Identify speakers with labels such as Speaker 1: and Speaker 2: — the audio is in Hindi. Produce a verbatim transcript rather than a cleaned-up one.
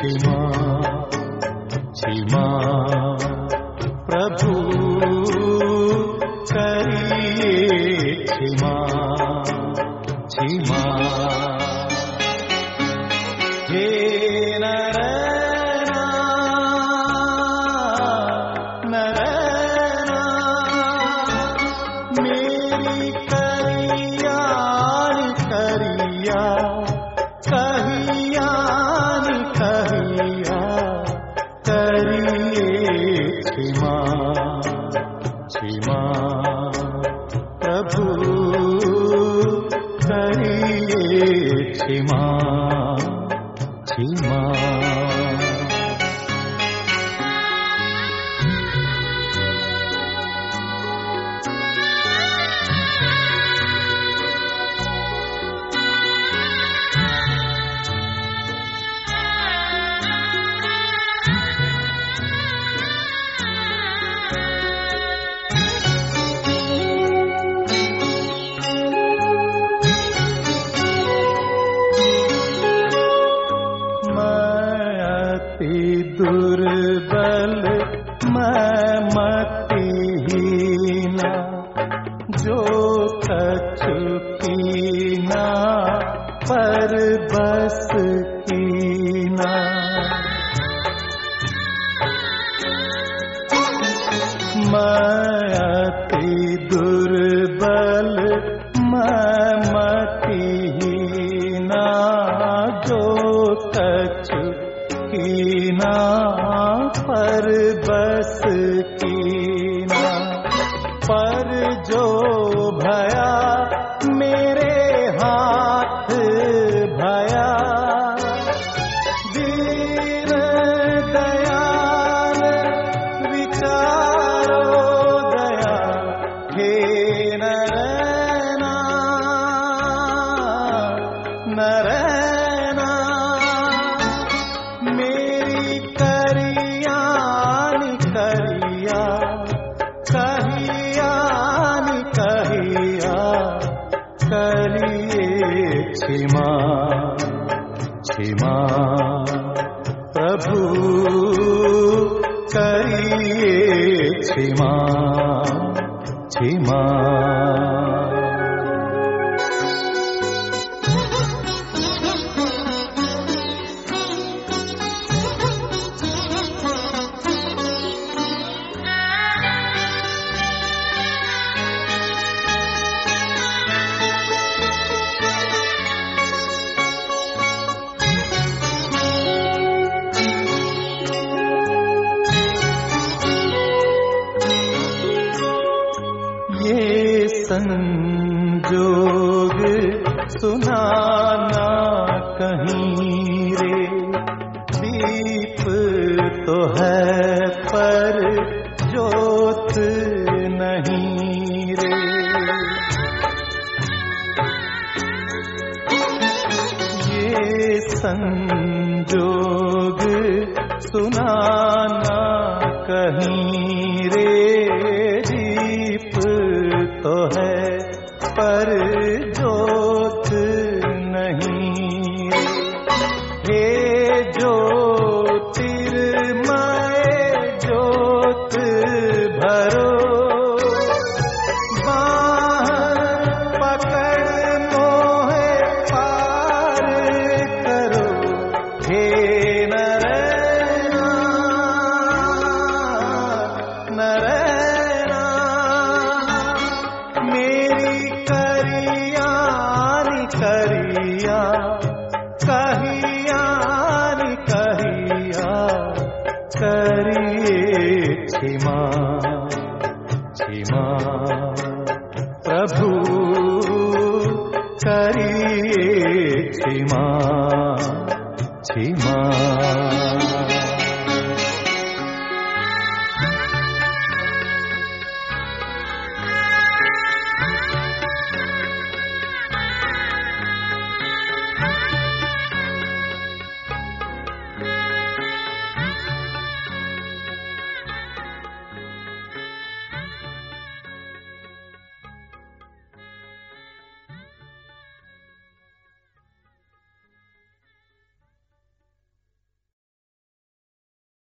Speaker 1: क्षमा क्षमा प्रभु करिए क्षमा क्षमा। हे नरैना नरैना मेरी करिया करिया कहिया कहिया करिए क्षमा क्षमा प्रभु करिए क्षमा क्षमा। दुर्बल मैं मतिहीना जो कछु कीना पर बस कीना। मैं अति दुर्बल मैं मतिहीना जो कछु कीना पर बस कीना। पर जो भया मेरे हाथ भया दीन दयाल विचारो दया। हे नरैना नरैना मेरी करिया करिया कहिया कहिया करिए क्षमा क्षमा प्रभु करिए क्षमा क्षमा। ये संजोग सुनाना कहीं रे दीप तो है पर ज्योत नहीं रे। ये संजोग सुनाना कहीं रे तो है पर ज्योत नहीं। हे ज्योतिर्मय ज्योत भरो बाह पकड़ मोहे पार करो। हे नरैना नरैना मेरी करिया करिया कहिया कहिया करिए क्षमा क्षमा प्रभु करिए क्षमा क्षमा।